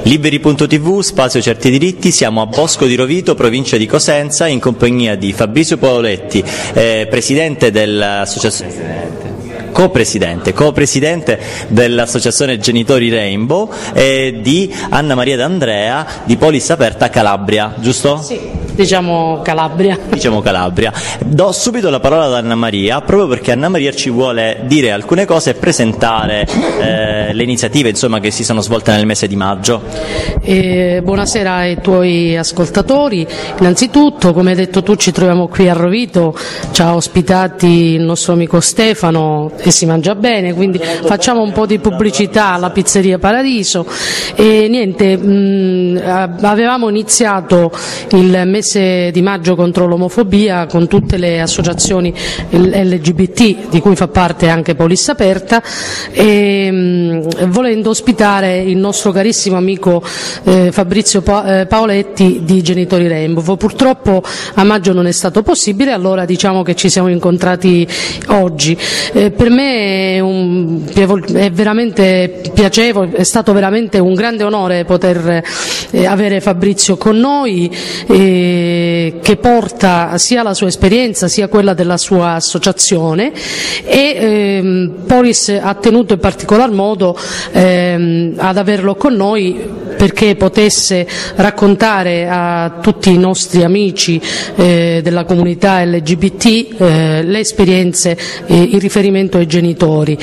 Liberi.tv, spazio certi diritti, siamo a Bosco di Rovito, provincia di Cosenza, in compagnia di Fabrizio Paoletti, presidente dell'associazione. Co-presidente dell'associazione Genitori Rainbow e di Anna Maria D'Andrea di Polis Aperta Calabria, giusto? Sì, diciamo Calabria. Do subito la parola ad Anna Maria, proprio perché Anna Maria ci vuole dire alcune cose e presentare le iniziative che si sono svolte nel mese di maggio. Buonasera ai tuoi ascoltatori. Innanzitutto, come hai detto tu, ci troviamo qui a Rovito, ci ha ospitati il nostro amico Stefano e si mangia bene, quindi facciamo un po' di pubblicità alla Pizzeria Paradiso. E niente, avevamo iniziato il mese di maggio contro l'omofobia con tutte le associazioni LGBT di cui fa parte anche Polis Aperta, e volendo ospitare il nostro carissimo amico Fabrizio Paoletti di Genitori Rainbow. Purtroppo a maggio non è stato possibile, allora diciamo che ci siamo incontrati oggi. Per me è veramente piacevole, è stato veramente un grande onore poter avere Fabrizio con noi, che porta sia la sua esperienza sia quella della sua associazione, e Polis ha tenuto in particolar modo ad averlo con noi perché potesse raccontare a tutti i nostri amici della comunità LGBT le esperienze in riferimento ai genitori.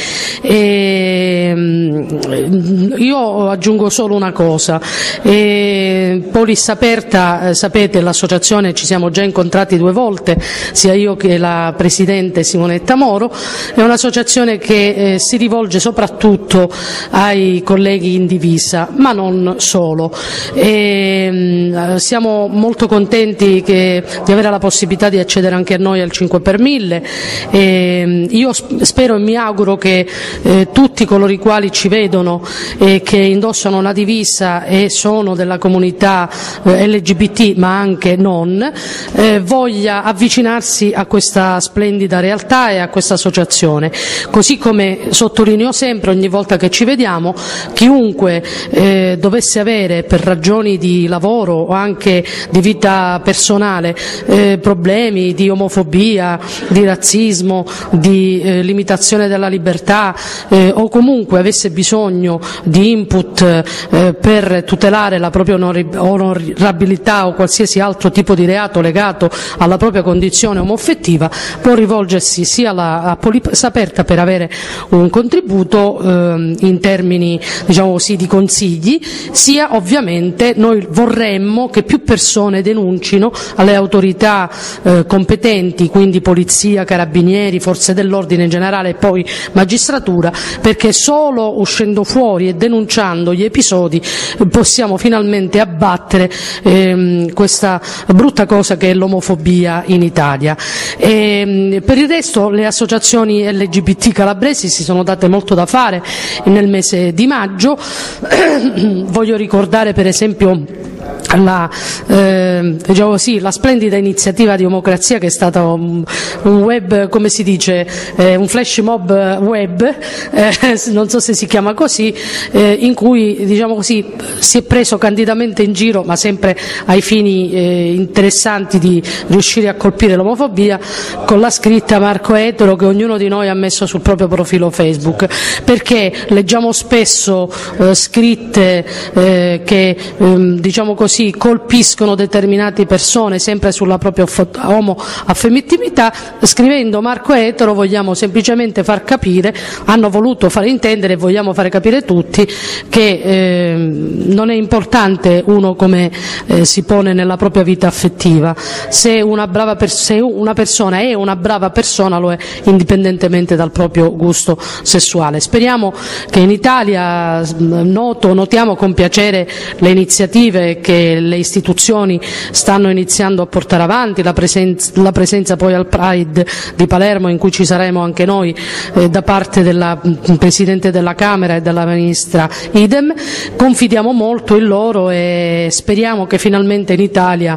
Io aggiungo solo una cosa: Polis Aperta, sapete, l'associazione, ci siamo già incontrati 2 volte, sia io che la presidente Simonetta Moro. È un'associazione che si rivolge soprattutto ai colleghi in divisa, ma non solo. Siamo molto contenti di avere la possibilità di accedere anche a noi al 5 per 1000. Io spero e mi auguro che tutti coloro i quali ci vedono e che indossano una divisa e sono della comunità LGBT, ma anche non, voglia avvicinarsi a questa splendida realtà e a questa associazione. Così come sottolineo sempre, ogni volta che ci vediamo, chiunque dovesse avere per ragioni di lavoro o anche di vita personale problemi di omofobia, di razzismo, di limitazione della libertà, o comunque avesse bisogno di input per tutelare la propria onorabilità o qualsiasi altro tipo di reato legato alla propria condizione omoaffettiva, può rivolgersi sia a Polis Aperta per avere un contributo in termini, diciamo così, di consigli, sia ovviamente noi vorremmo che più persone denuncino alle autorità competenti, quindi polizia, carabinieri, forze dell'ordine in generale e poi magistratura, perché solo uscendo fuori e denunciando gli episodi possiamo finalmente abbattere questa brutta cosa che è l'omofobia in Italia. Per il resto le associazioni LGBT calabresi si sono date molto da fare nel mese di maggio. Voglio ricordare per esempio la splendida iniziativa di Democrazia, che è stata un web, come si dice, un flash mob web, non so se si chiama così, in cui, diciamo così, si è preso candidamente in giro, ma sempre ai fini interessanti di riuscire a colpire l'omofobia, con la scritta Marco Etero, che ognuno di noi ha messo sul proprio profilo Facebook, perché leggiamo spesso scritte che diciamo così colpiscono determinate persone sempre sulla propria omoaffettività. Scrivendo Marco Etero vogliamo semplicemente far capire, hanno voluto fare intendere e vogliamo fare capire tutti che non è importante uno come si pone nella propria vita affettiva. Se una persona è una brava persona, lo è indipendentemente dal proprio gusto sessuale. Speriamo che in Italia notiamo con piacere le iniziative che che le istituzioni stanno iniziando a portare avanti, la presenza poi al Pride di Palermo, in cui ci saremo anche noi da parte della Presidente della Camera e della Ministra idem. Confidiamo molto in loro e speriamo che finalmente in Italia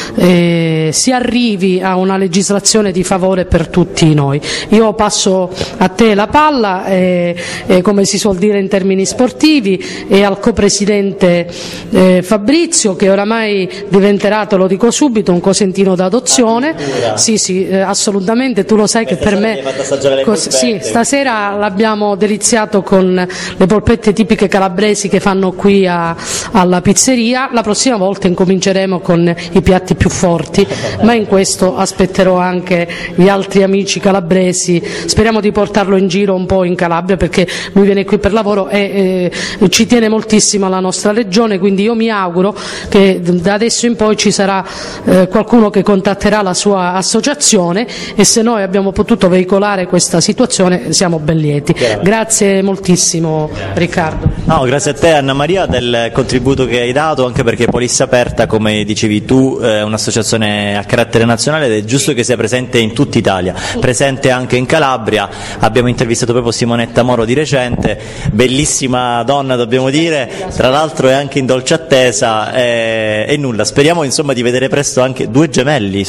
si arrivi a una legislazione di favore per tutti noi. Io passo a te la palla, come si suol dire in termini sportivi, e al copresidente Fabrizio, che oramai diventerà, te lo dico subito, un cosentino d'adozione. Sì, assolutamente, tu lo sai che per me sì, stasera l'abbiamo deliziato con le polpette tipiche calabresi che fanno qui alla pizzeria. La prossima volta incominceremo con i piatti più forti, ma in questo aspetterò anche gli altri amici calabresi. Speriamo di portarlo in giro un po' in Calabria, perché lui viene qui per lavoro e ci tiene moltissimo alla nostra regione, quindi io mi auguro che da adesso in poi ci sarà qualcuno che contatterà la sua associazione, e se noi abbiamo potuto veicolare questa situazione siamo ben lieti. Grazie moltissimo Riccardo. No, grazie a te Anna Maria del contributo che hai dato, anche perché Polizia Aperta, come dicevi tu, è un'associazione a carattere nazionale ed è giusto che sia presente in tutta Italia, presente anche in Calabria. Abbiamo intervistato proprio Simonetta Moro di recente, bellissima donna dobbiamo dire, tra l'altro è anche in dolce attesa, e nulla, speriamo insomma di vedere presto anche due gemelli.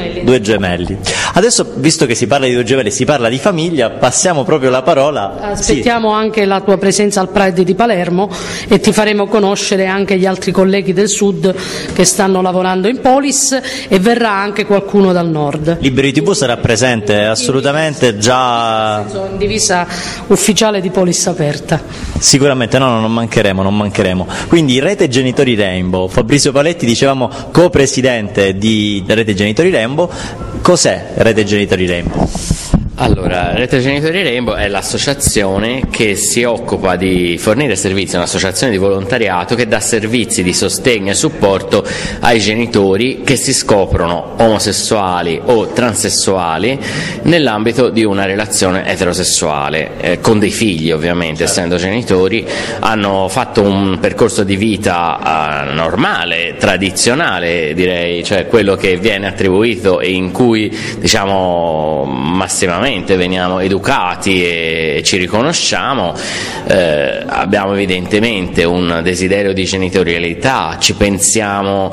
Adesso, visto che si parla di due gemelli, si parla di famiglia, passiamo proprio la parola. Aspettiamo anche la tua presenza al Pride di Palermo e ti faremo conoscere anche gli altri colleghi del sud che stanno lavorando in Polis, e verrà anche qualcuno dal nord. Liberi TV sarà presente assolutamente, già in divisa ufficiale di Polis Aperta. Sicuramente, no, non mancheremo. Quindi Rete Genitori Rainbow, Fabrizio Paletti, dicevamo co-presidente di Rete Genitori Rainbow. Cos'è Rete Genitori Rainbow? Allora, Rete Genitori Rainbow è l'associazione che si occupa di fornire servizi, è un'associazione di volontariato che dà servizi di sostegno e supporto ai genitori che si scoprono omosessuali o transessuali nell'ambito di una relazione eterosessuale, con dei figli ovviamente, essendo genitori, hanno fatto un percorso di vita normale, tradizionale direi, cioè quello che viene attribuito e in cui diciamo massimamente veniamo educati e ci riconosciamo. Abbiamo evidentemente un desiderio di genitorialità, ci pensiamo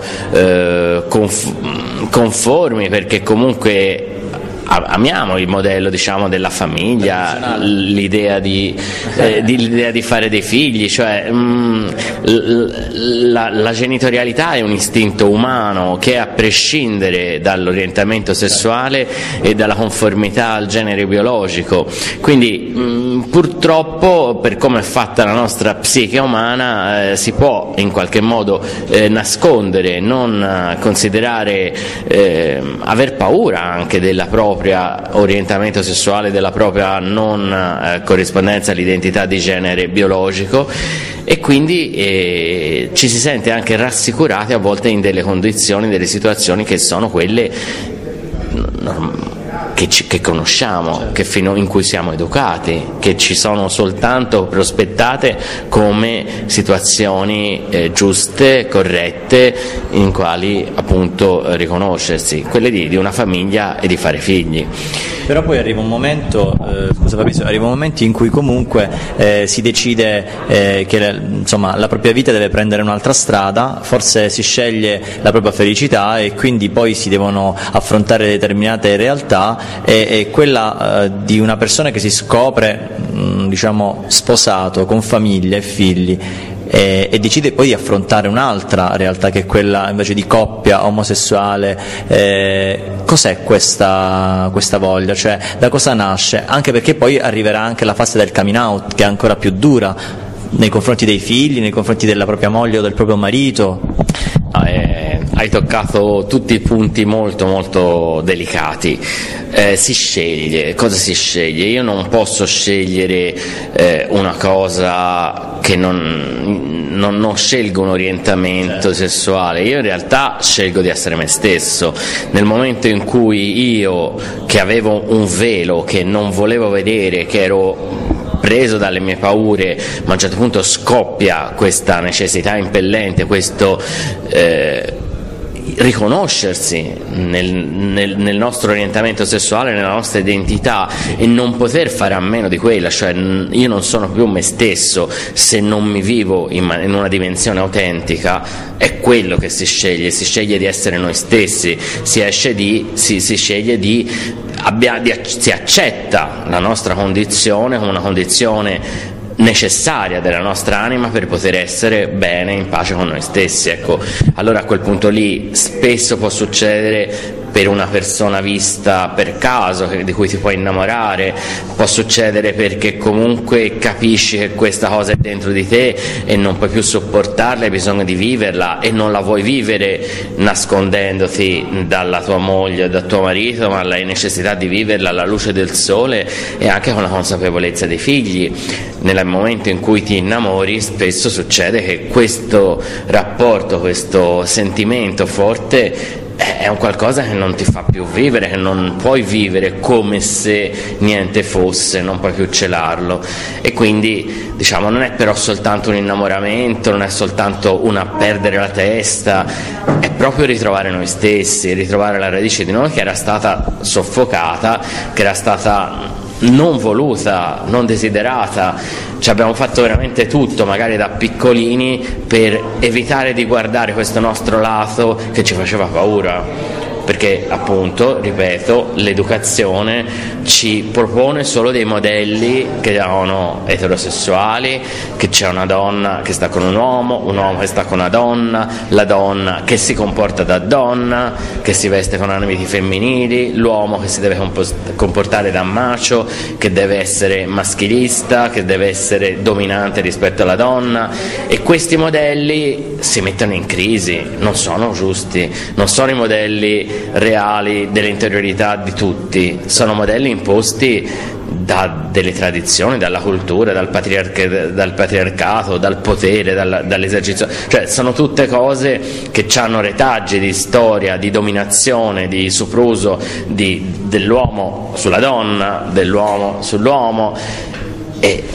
conformi, perché comunque amiamo il modello, diciamo, della famiglia, l'idea di fare dei figli, cioè la genitorialità è un istinto umano che, a prescindere dall'orientamento sessuale e dalla conformità al genere biologico, quindi purtroppo, per come è fatta la nostra psiche umana, si può in qualche modo nascondere, non considerare, aver paura anche della propria orientamento sessuale, della propria non corrispondenza all'identità di genere biologico, e quindi ci si sente anche rassicurati a volte in delle condizioni, delle situazioni che sono quelle che conosciamo, in cui siamo educati, che ci sono soltanto prospettate come situazioni giuste, corrette, in quali appunto riconoscersi, quelle di una famiglia e di fare figli. Però poi arriva un momento, arriva un momento in cui comunque si decide che insomma la propria vita deve prendere un'altra strada, forse si sceglie la propria felicità, e quindi poi si devono affrontare determinate realtà, e quella di una persona che si scopre diciamo sposato, con famiglia e figli, e decide poi di affrontare un'altra realtà, che è quella invece di coppia omosessuale. Cos'è questa voglia? Cioè, da cosa nasce? Anche perché poi arriverà anche la fase del coming out, che è ancora più dura nei confronti dei figli, nei confronti della propria moglie o del proprio marito. Hai toccato tutti i punti molto molto delicati. Si sceglie, cosa si sceglie? Io non posso scegliere una cosa che non scelgo un orientamento sessuale, io in realtà scelgo di essere me stesso. Nel momento in cui io, che avevo un velo che non volevo vedere, che ero preso dalle mie paure, ma a un certo punto scoppia questa necessità impellente, questo riconoscersi nel nostro orientamento sessuale, nella nostra identità, e non poter fare a meno di quella, cioè io non sono più me stesso se non mi vivo in una dimensione autentica. È quello che si sceglie di essere noi stessi, si accetta la nostra condizione come una condizione necessaria della nostra anima per poter essere bene, in pace con noi stessi. Ecco, allora a quel punto lì spesso può succedere, per una persona vista per caso, di cui ti puoi innamorare, può succedere perché comunque capisci che questa cosa è dentro di te e non puoi più sopportarla, hai bisogno di viverla e non la vuoi vivere nascondendoti dalla tua moglie o dal tuo marito, ma hai necessità di viverla alla luce del sole e anche con la consapevolezza dei figli. Nel momento in cui ti innamori spesso succede che questo rapporto, questo sentimento forte è un qualcosa che non ti fa più vivere, che non puoi vivere come se niente fosse, non puoi più celarlo. E quindi diciamo non è però soltanto un innamoramento, non è soltanto una perdere la testa, è proprio ritrovare noi stessi, ritrovare la radice di noi che era stata soffocata, che era stata non voluta, non desiderata. Ci abbiamo fatto veramente tutto, magari da piccolini, per evitare di guardare questo nostro lato che ci faceva paura. Perché appunto, ripeto, l'educazione ci propone solo dei modelli che sono eterosessuali, che c'è una donna che sta con un uomo che sta con una donna, la donna che si comporta da donna, che si veste con abiti femminili, l'uomo che si deve comportare da macho, che deve essere maschilista, che deve essere dominante rispetto alla donna, e questi modelli si mettono in crisi, non sono giusti, non sono i modelli reali dell'interiorità di tutti, sono modelli imposti da delle tradizioni, dalla cultura, dal patriarcato, dal potere, dall'esercizio, cioè sono tutte cose che hanno retaggi di storia, di dominazione, di sopruso dell'uomo sulla donna, dell'uomo sull'uomo, e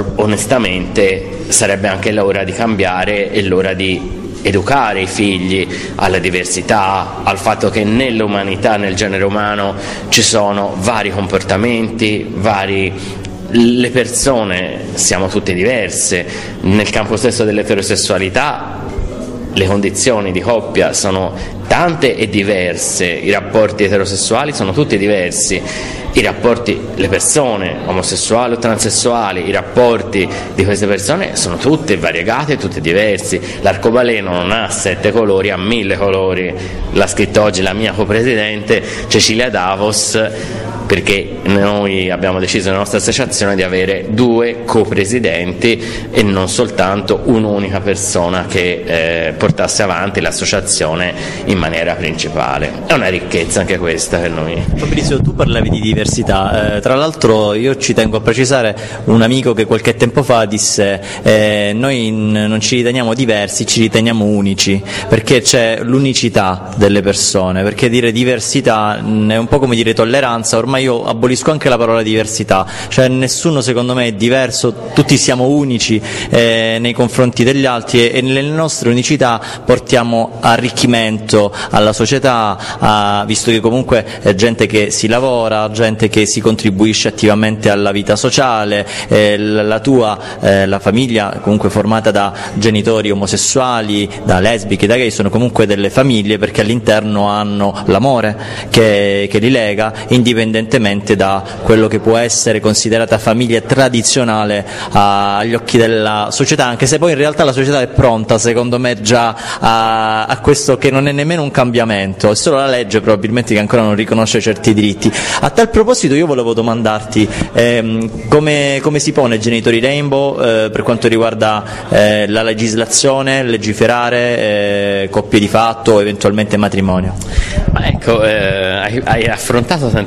onestamente sarebbe anche l'ora di cambiare e l'ora di educare i figli alla diversità, al fatto che nell'umanità, nel genere umano, ci sono vari comportamenti, le persone siamo tutte diverse. Nel campo stesso dell'eterosessualità le condizioni di coppia sono tante e diverse, i rapporti eterosessuali sono tutti diversi, le persone omosessuali o transessuali, i rapporti di queste persone sono tutti variegati e tutti diversi. L'arcobaleno non ha 7 colori, ha 1000 colori. L'ha scritto oggi la mia copresidente Cecilia Davos, perché noi abbiamo deciso nella nostra associazione di avere 2 copresidenti e non soltanto un'unica persona che portasse avanti l'associazione in maniera principale. È una ricchezza anche questa per noi. Fabrizio, tu parlavi di diversità, tra l'altro io ci tengo a precisare un amico che qualche tempo fa disse noi non ci riteniamo diversi, ci riteniamo unici, perché c'è l'unicità delle persone, perché dire diversità è un po' come dire tolleranza. Ormai io abolisco anche la parola diversità, cioè nessuno secondo me è diverso, tutti siamo unici nei confronti degli altri, e nelle nostre unicità portiamo arricchimento alla società, visto che comunque è gente che si lavora, gente che si contribuisce attivamente alla vita sociale, la famiglia comunque formata da genitori omosessuali, da lesbiche, da gay, sono comunque delle famiglie perché all'interno hanno l'amore che li lega, indipendentemente da quello che può essere considerata famiglia tradizionale agli occhi della società, anche se poi in realtà la società è pronta secondo me già a questo, che non è nemmeno un cambiamento, è solo la legge probabilmente che ancora non riconosce certi diritti. A tal proposito io volevo domandarti come si pone Genitori Rainbow per quanto riguarda la legislazione, legiferare coppie di fatto o eventualmente matrimonio. Ecco, hai affrontato tantissimi argomenti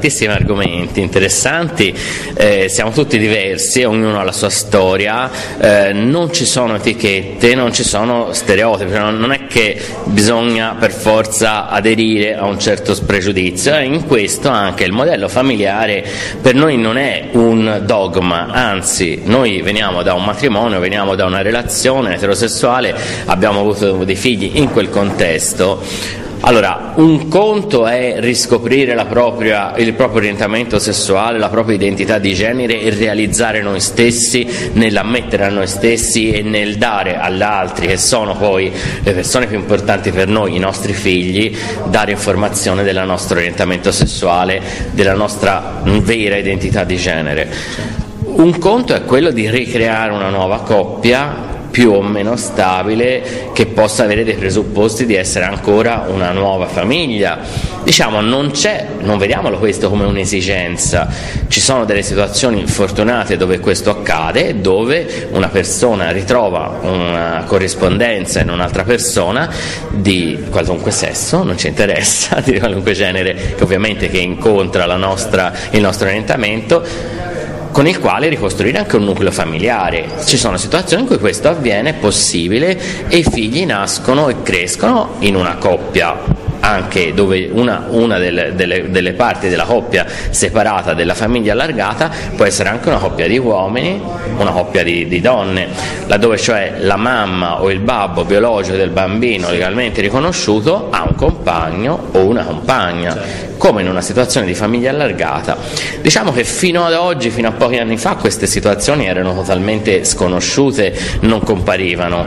argomenti interessanti, siamo tutti diversi, ognuno ha la sua storia, non ci sono etichette, non ci sono stereotipi, non è che bisogna per forza aderire a un certo pregiudizio, e in questo anche il modello familiare per noi non è un dogma, anzi noi veniamo da un matrimonio, veniamo da una relazione eterosessuale, abbiamo avuto dei figli in quel contesto. Allora, un conto è riscoprire il proprio orientamento sessuale, la propria identità di genere, e realizzare noi stessi, nell'ammettere a noi stessi e nel dare agli altri, che sono poi le persone più importanti per noi, i nostri figli, dare informazione del nostro orientamento sessuale, della nostra vera identità di genere. Un conto è quello di ricreare una nuova coppia più o meno stabile, che possa avere dei presupposti di essere ancora una nuova famiglia. Diciamo, non vediamolo questo come un'esigenza. Ci sono delle situazioni fortunate dove questo accade, dove una persona ritrova una corrispondenza in un'altra persona di qualunque sesso, non ci interessa, di qualunque genere, che ovviamente che incontra il nostro orientamento, con il quale ricostruire anche un nucleo familiare. Ci sono situazioni in cui questo avviene, è possibile, e i figli nascono e crescono in una coppia, anche dove una delle parti della coppia separata della famiglia allargata può essere anche una coppia di uomini, una coppia di donne, laddove cioè la mamma o il babbo biologico del bambino legalmente riconosciuto ha un compagno o una compagna, come in una situazione di famiglia allargata. Diciamo che fino ad oggi, fino a pochi anni fa, queste situazioni erano totalmente sconosciute, non comparivano.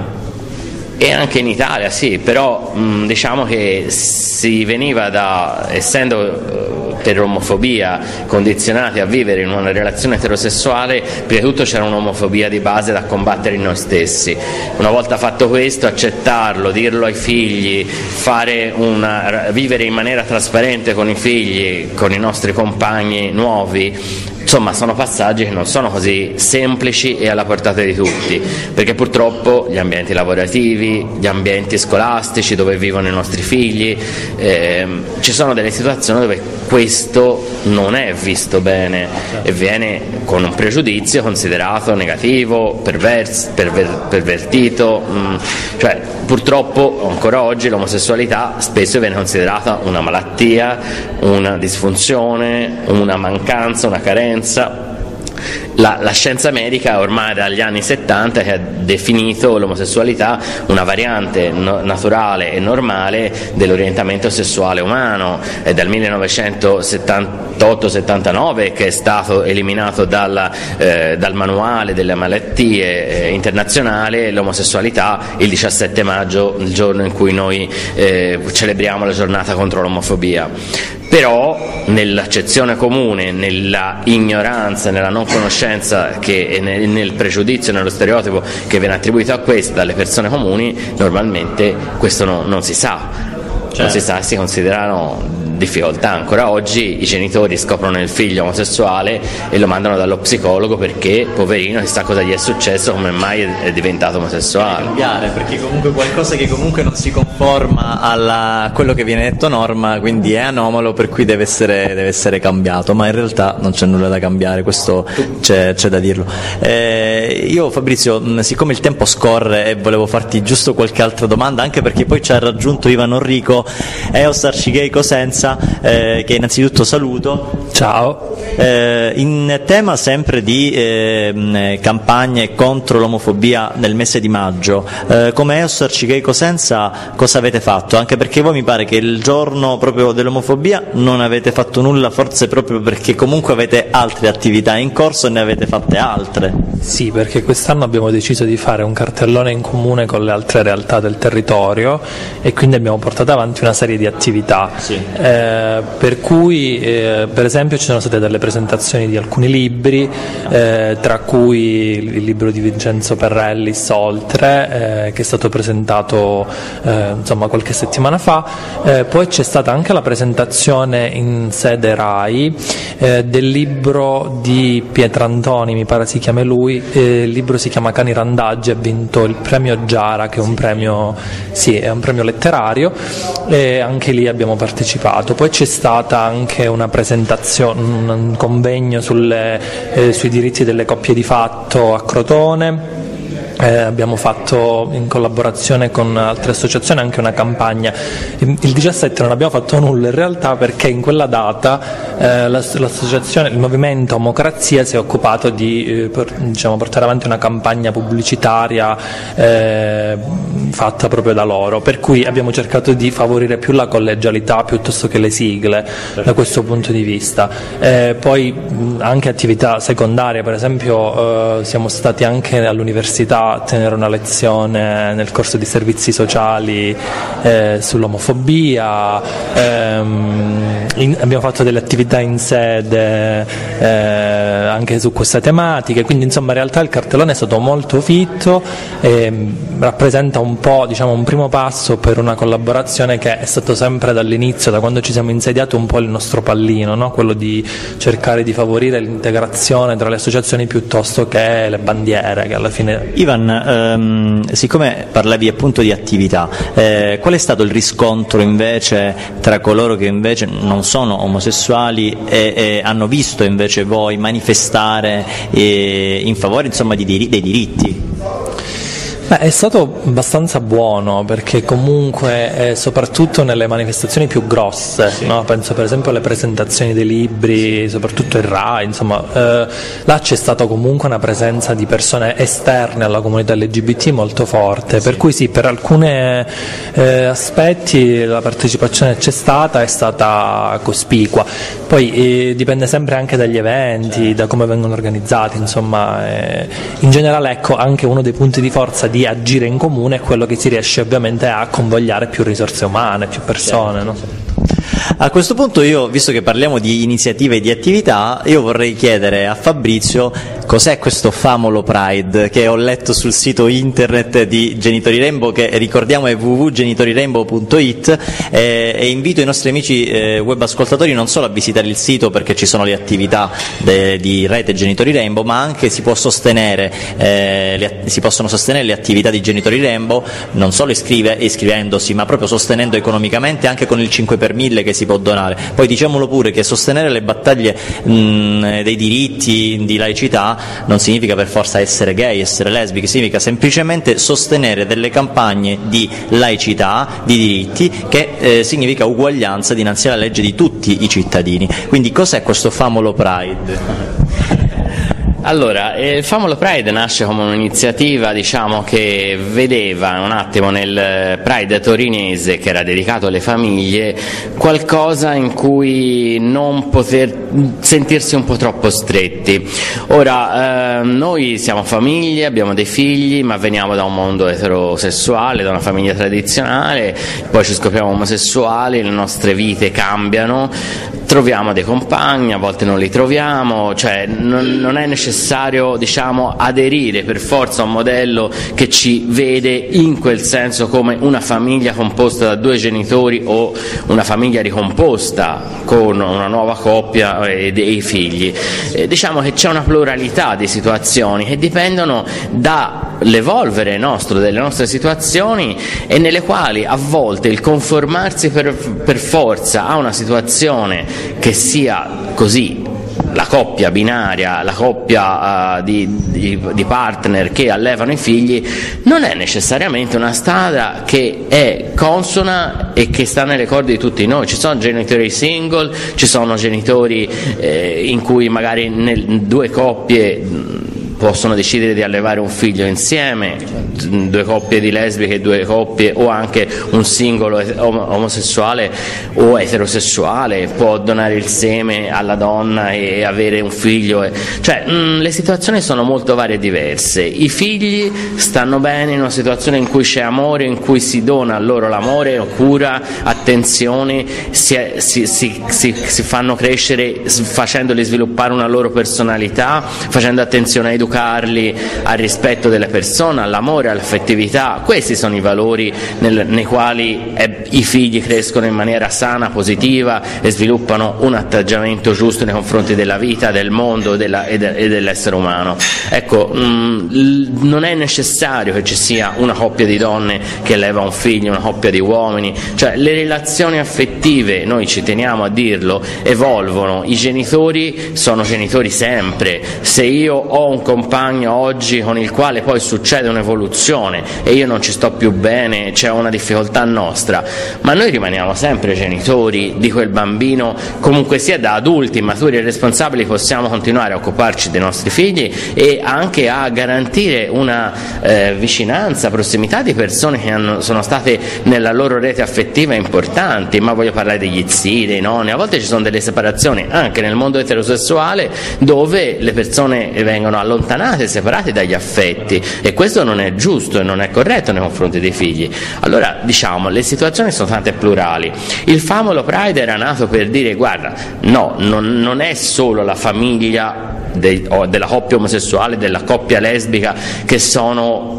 E anche in Italia, sì, però diciamo che si veniva essendo per omofobia condizionati a vivere in una relazione eterosessuale, prima di tutto c'era un'omofobia di base da combattere in noi stessi. Una volta fatto questo, accettarlo, dirlo ai figli, vivere in maniera trasparente con i figli, con i nostri compagni nuovi, insomma sono passaggi che non sono così semplici e alla portata di tutti, perché purtroppo gli ambienti lavorativi, gli ambienti scolastici dove vivono i nostri figli, ci sono delle situazioni dove questo non è visto bene e viene con un pregiudizio considerato negativo, pervertito, cioè purtroppo ancora oggi l'omosessualità spesso viene considerata una malattia, una disfunzione, una mancanza, una carenza. La scienza medica ormai dagli anni 70 che ha definito l'omosessualità una variante naturale e normale dell'orientamento sessuale umano. È dal 1978-79 che è stato eliminato dal manuale delle malattie internazionale l'omosessualità, il 17 maggio, il giorno in cui noi celebriamo la giornata contro l'omofobia. Però nell'accezione comune, nella ignoranza, nella non conoscenza e nel pregiudizio, nello stereotipo che viene attribuito a questo dalle persone comuni, normalmente questo non si sa. Certo. Non si sa, si considerano difficoltà. Ancora oggi i genitori scoprono il figlio omosessuale e lo mandano dallo psicologo perché poverino chissà cosa gli è successo, come mai è diventato omosessuale. Cambiare, perché comunque qualcosa che comunque non si conforma a quello che viene detto norma, quindi è anomalo, per cui deve essere cambiato, ma in realtà non c'è nulla da cambiare, questo c'è da dirlo. Io Fabrizio, siccome il tempo scorre e volevo farti giusto qualche altra domanda, anche perché poi ci ha raggiunto Ivan Enrico Eos Arcighei Cosenza, che innanzitutto saluto. Ciao. In tema sempre di campagne contro l'omofobia nel mese di maggio, come Eos Arcighei Cosenza cosa avete fatto? Anche perché voi mi pare che il giorno proprio dell'omofobia non avete fatto nulla, forse proprio perché comunque avete altre attività in corso e ne avete fatte altre. Sì, perché quest'anno abbiamo deciso di fare un cartellone in comune con le altre realtà del territorio e quindi abbiamo portato avanti una serie di attività. Sì. Per cui per esempio ci sono state delle presentazioni di alcuni libri, tra cui il libro di Vincenzo Perrellis Oltre, che è stato presentato qualche settimana fa. Poi c'è stata anche la presentazione in sede RAI del libro di Pietrantoni, mi pare si chiama lui. Il libro si chiama Cani Randaggi, ha vinto il premio Giara, che è un premio letterario, e anche lì abbiamo partecipato. dato. Poi c'è stata anche una presentazione, un convegno sui diritti delle coppie di fatto a Crotone. Abbiamo fatto in collaborazione con altre associazioni anche una campagna. Il 17 non abbiamo fatto nulla in realtà, perché in quella data l'associazione, il movimento Omocrazia si è occupato di portare avanti una campagna pubblicitaria fatta proprio da loro, per cui abbiamo cercato di favorire più la collegialità piuttosto che le sigle da questo punto di vista. Poi anche attività secondarie, per esempio siamo stati anche all'università a tenere una lezione nel corso di servizi sociali sull'omofobia, abbiamo fatto delle attività in sede anche su queste tematiche, quindi insomma in realtà il cartellone è stato molto fitto e rappresenta un po', diciamo, un primo passo per una collaborazione che è stato sempre dall'inizio, da quando ci siamo insediati, un po' il nostro pallino, no? Quello di cercare di favorire l'integrazione tra le associazioni piuttosto che le bandiere, che alla fine... Ivan, siccome parlavi appunto di attività, qual è stato il riscontro invece tra coloro che invece non sono omosessuali e hanno visto invece voi manifestare in favore, insomma, dei diritti? È stato abbastanza buono, perché comunque soprattutto nelle manifestazioni più grosse, sì, no? Penso per esempio alle presentazioni dei libri, soprattutto il RAI, insomma, là c'è stata comunque una presenza di persone esterne alla comunità LGBT molto forte, per cui sì, per alcuni aspetti la partecipazione c'è stata, è stata cospicua. Poi dipende sempre anche dagli eventi, da come vengono organizzati, insomma, in generale, ecco, anche uno dei punti di forza di agire in comune è quello che si riesce ovviamente a convogliare più risorse umane, più persone, no? A questo punto io, visto che parliamo di iniziative e di attività, io vorrei chiedere a Fabrizio cos'è questo Famolo Pride che ho letto sul sito internet di Genitori Rainbow, che ricordiamo è www.genitorirainbow.it, e invito i nostri amici web ascoltatori non solo a visitare il sito, perché ci sono le attività di rete Genitori Rainbow, ma anche si possono sostenere le attività di Genitori Rainbow non solo iscrivendosi, ma proprio sostenendo economicamente, anche con il 5 per 1000 che si può donare. Poi diciamolo pure che sostenere le battaglie dei diritti di laicità non significa per forza essere gay, essere lesbiche, significa semplicemente sostenere delle campagne di laicità, di diritti, che significa uguaglianza dinanzi alla legge di tutti i cittadini. Quindi cos'è questo Famolo Pride? Allora, il Famolo Pride nasce come un'iniziativa, diciamo, che vedeva un attimo nel Pride torinese, che era dedicato alle famiglie, qualcosa in cui non poter sentirsi un po' troppo stretti. Ora, noi siamo famiglie, abbiamo dei figli, ma veniamo da un mondo eterosessuale, da una famiglia tradizionale, poi ci scopriamo omosessuali, le nostre vite cambiano, troviamo dei compagni, a volte non li troviamo, cioè non è necessario, diciamo, aderire per forza a un modello che ci vede in quel senso come una famiglia composta da due genitori o una famiglia ricomposta con una nuova coppia e dei figli. Diciamo che c'è una pluralità di situazioni che dipendono dall'evolvere delle nostre situazioni, e nelle quali a volte il conformarsi per forza a una situazione che sia così, la coppia binaria, la coppia di partner che allevano i figli, non è necessariamente una strada che è consona e che sta nelle corde di tutti noi. Ci sono genitori single, ci sono genitori in cui magari due coppie possono decidere di allevare un figlio insieme, due coppie di lesbiche, due coppie, o anche un singolo omosessuale o eterosessuale può donare il seme alla donna e avere un figlio. Cioè, le situazioni sono molto varie e diverse. I figli stanno bene in una situazione in cui c'è amore, in cui si dona a loro l'amore, cura, attenzione, si fanno crescere facendoli sviluppare una loro personalità, facendo attenzione ai educarli al rispetto delle persone, all'amore, all'affettività. Questi sono i valori nei quali i figli crescono in maniera sana, positiva e sviluppano un atteggiamento giusto nei confronti della vita, del mondo e dell'essere umano. Ecco, non è necessario che ci sia una coppia di donne che alleva un figlio, una coppia di uomini, cioè le relazioni affettive, noi ci teniamo a dirlo, evolvono. I genitori sono genitori sempre. Se io ho un compagno oggi con il quale poi succede un'evoluzione e io non ci sto più bene, c'è una difficoltà nostra, ma noi rimaniamo sempre genitori di quel bambino, comunque sia da adulti maturi e responsabili possiamo continuare a occuparci dei nostri figli e anche a garantire una vicinanza, prossimità di persone che sono state nella loro rete affettiva importanti, ma voglio parlare degli zii, dei nonni. A volte ci sono delle separazioni anche nel mondo eterosessuale dove le persone vengono allontanate, separate dagli affetti, e questo non è giusto e non è corretto nei confronti dei figli. Allora, diciamo, le situazioni sono tante plurali. Il Famolo Pride era nato per dire: guarda, no, non è solo la famiglia della coppia omosessuale, della coppia lesbica che sono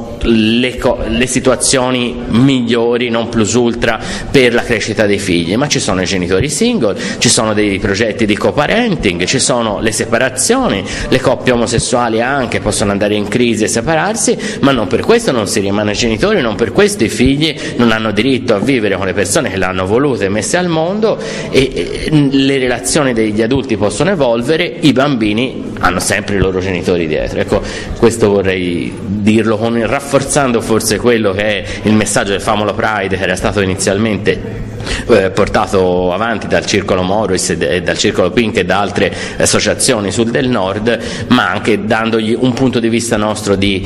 le situazioni migliori, non plus ultra, per la crescita dei figli, ma ci sono i genitori single, ci sono dei progetti di co-parenting, ci sono le separazioni, le coppie omosessuali anche possono andare in crisi e separarsi, ma non per questo non si rimane genitori, non per questo i figli non hanno diritto a vivere con le persone che l'hanno volute e messe al mondo, e le relazioni degli adulti possono evolvere, i bambini hanno sempre i loro genitori dietro. Ecco, questo vorrei dirlo rafforzando forse quello che è il messaggio del Famolo Pride, che era stato inizialmente portato avanti dal Circolo Moris e dal Circolo Pink e da altre associazioni sul del Nord, ma anche dandogli un punto di vista nostro di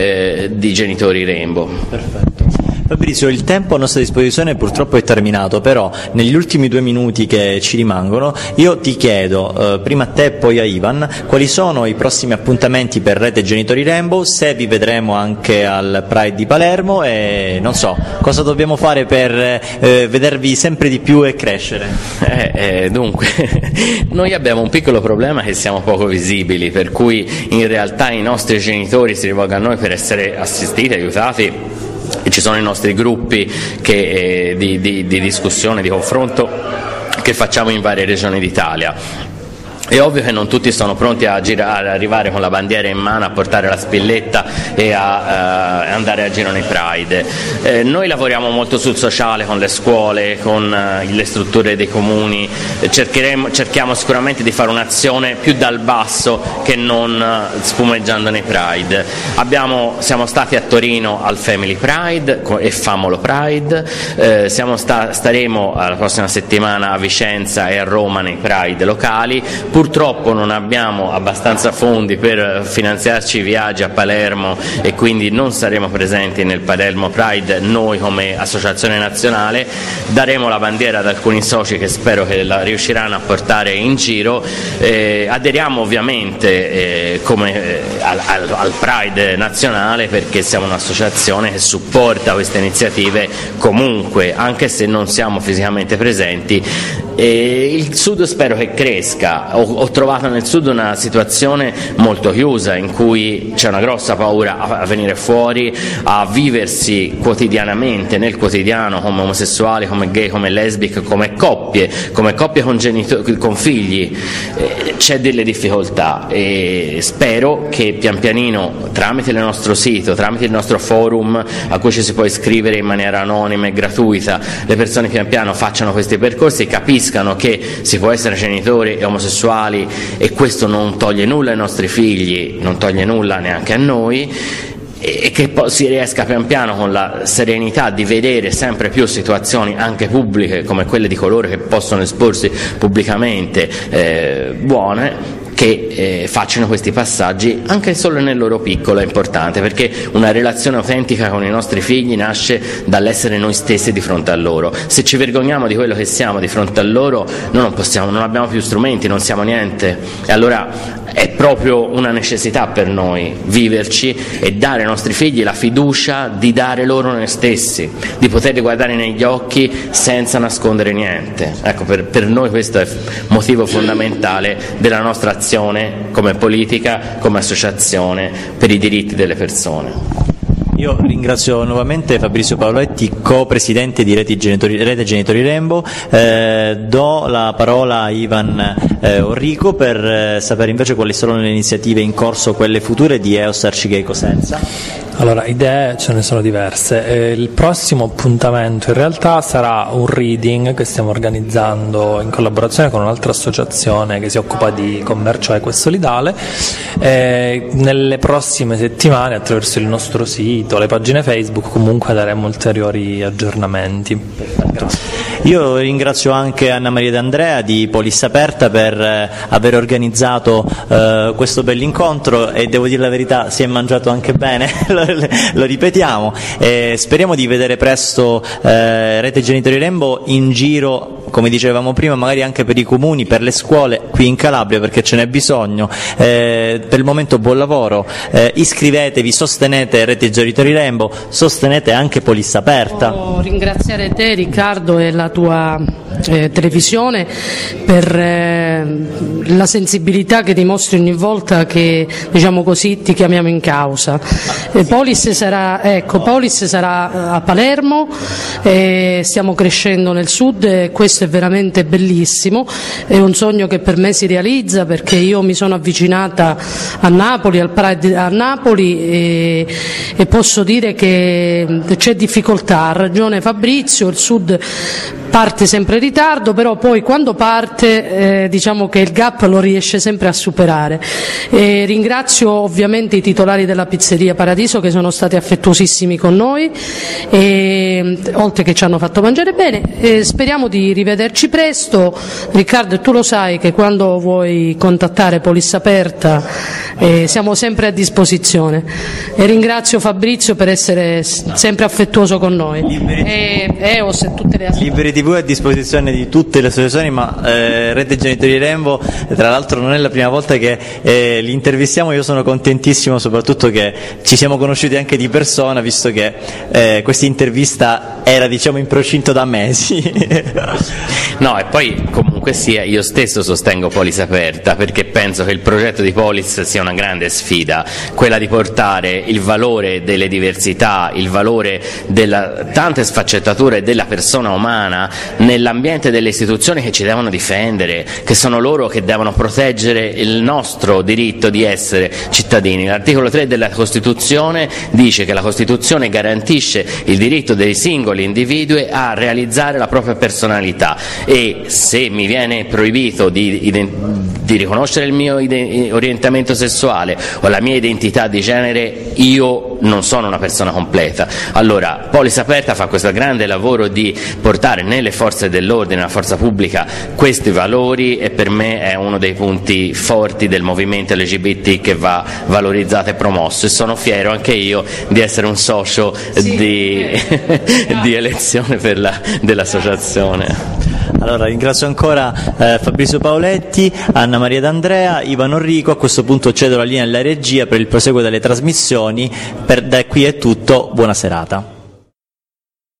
genitori Rainbow. Perfetto. Fabrizio, il tempo a nostra disposizione purtroppo è terminato, però negli ultimi 2 minuti che ci rimangono io ti chiedo, prima a te e poi a Ivan, quali sono i prossimi appuntamenti per Rete Genitori Rainbow, se vi vedremo anche al Pride di Palermo e non so, cosa dobbiamo fare per vedervi sempre di più e crescere. Dunque, noi abbiamo un piccolo problema, che siamo poco visibili, per cui in realtà i nostri genitori si rivolgono a noi per essere assistiti, aiutati. E ci sono i nostri gruppi di discussione, di confronto che facciamo in varie regioni d'Italia. È ovvio che non tutti sono pronti ad arrivare con la bandiera in mano, a portare la spilletta e a andare a giro nei Pride. Noi lavoriamo molto sul sociale, con le scuole, con le strutture dei comuni, cerchiamo sicuramente di fare un'azione più dal basso che non spumeggiando nei Pride. Siamo stati a Torino al Family Pride e Famolo Pride, staremo la prossima settimana a Vicenza e a Roma nei Pride locali. Purtroppo non abbiamo abbastanza fondi per finanziarci i viaggi a Palermo e quindi non saremo presenti nel Palermo Pride noi come associazione nazionale. Daremo la bandiera ad alcuni soci che spero che la riusciranno a portare in giro. Aderiamo ovviamente al Pride nazionale, perché siamo un'associazione che supporta queste iniziative comunque, anche se non siamo fisicamente presenti. Il Sud spero che cresca. Ho trovato nel Sud una situazione molto chiusa, in cui c'è una grossa paura a venire fuori, a viversi quotidianamente nel quotidiano come omosessuali, come gay, come lesbiche, come coppie con figli. C'è delle difficoltà e spero che pian pianino, tramite il nostro sito, tramite il nostro forum a cui ci si può iscrivere in maniera anonima e gratuita, le persone pian piano facciano questi percorsi, capiscano che si può essere genitori e omosessuali, e questo non toglie nulla ai nostri figli, non toglie nulla neanche a noi, e che poi si riesca pian piano, con la serenità di vedere sempre più situazioni anche pubbliche come quelle di coloro che possono esporsi pubblicamente, buone, che facciano questi passaggi anche solo nel loro piccolo. È importante, perché una relazione autentica con i nostri figli nasce dall'essere noi stessi di fronte a loro. Se ci vergogniamo di quello che siamo di fronte a loro, noi non abbiamo più strumenti, non siamo niente, e allora è proprio una necessità per noi viverci e dare ai nostri figli la fiducia di dare loro noi stessi, di poterli guardare negli occhi senza nascondere niente. Ecco, per noi questo è motivo fondamentale della nostra azione come politica, come associazione per i diritti delle persone. Io ringrazio nuovamente Fabrizio Pauletti, co-presidente di Rete Genitori Rainbow. Do la parola a Ivan Orrico per sapere invece quali sono le iniziative in corso, quelle future di EOS Arcigay Cosenza. Allora, idee ce ne sono diverse. Il prossimo appuntamento in realtà sarà un reading che stiamo organizzando in collaborazione con un'altra associazione che si occupa di commercio equo e solidale. Nelle prossime settimane, attraverso il nostro sito, le pagine Facebook, comunque daremo ulteriori aggiornamenti. Io ringrazio anche Anna Maria D'Andrea di Polis Aperta per aver organizzato questo bell'incontro, e devo dire la verità, si è mangiato anche bene, lo ripetiamo, speriamo di vedere presto Rete Genitori Rainbow in giro, come dicevamo prima, magari anche per i comuni, per le scuole qui in Calabria, perché ce n'è bisogno. Per il momento buon lavoro, iscrivetevi, sostenete Rete Genitori Rainbow, sostenete anche Polis Aperta. Voglio ringraziare te, Riccardo, e la tua televisione per la sensibilità che dimostri ogni volta che, diciamo così, ti chiamiamo in causa. Polis sarà a Palermo, stiamo crescendo nel sud e questo è veramente bellissimo, è un sogno che per me si realizza, perché io mi sono avvicinata a Napoli, al Pride a Napoli, e posso dire che c'è difficoltà, ha ragione Fabrizio, il sud parte sempre in ritardo, però poi quando parte diciamo che il gap lo riesce sempre a superare. Ringrazio ovviamente i titolari della pizzeria Paradiso, che sono stati affettuosissimi con noi, oltre che ci hanno fatto mangiare bene, speriamo di rivederci presto. Riccardo, tu lo sai che quando vuoi contattare Polis Aperta siamo sempre a disposizione, e ringrazio Fabrizio per essere sempre affettuoso con noi, EOS e tutte le associazioni. Liberi TV è a disposizione di tutte le associazioni, ma Rete Genitori Rainbow, tra l'altro, non è la prima volta che li intervistiamo. Io sono contentissimo, soprattutto che ci siamo conosciuti anche di persona, visto che questa intervista era, diciamo, in procinto da mesi. No, e poi comunque sia, io stesso sostengo Polis Aperta, perché penso che il progetto di Polis sia una grande sfida, quella di portare il valore delle diversità, il valore della tante sfaccettature della persona umana nell'ambiente delle istituzioni che ci devono difendere, che sono loro che devono proteggere il nostro diritto di essere cittadini. L'articolo 3 della Costituzione dice che la Costituzione garantisce il diritto dei singoli individui a realizzare la propria personalità, e se mi viene proibito di riconoscere il mio orientamento sessuale o la mia identità di genere, io non sono una persona completa. Allora Polis Aperta fa questo grande lavoro di portare nelle forze dell'ordine, nella forza pubblica, questi valori, e per me è uno dei punti forti del movimento LGBT che va valorizzato e promosso, e sono fiero anche io di essere un socio di elezione dell'associazione. Allora ringrazio ancora Fabrizio Pauletti, Anna Maria D'Andrea, Ivan Orrico. A questo punto cedo la linea alla regia per il proseguo delle trasmissioni. Da qui è tutto, buona serata.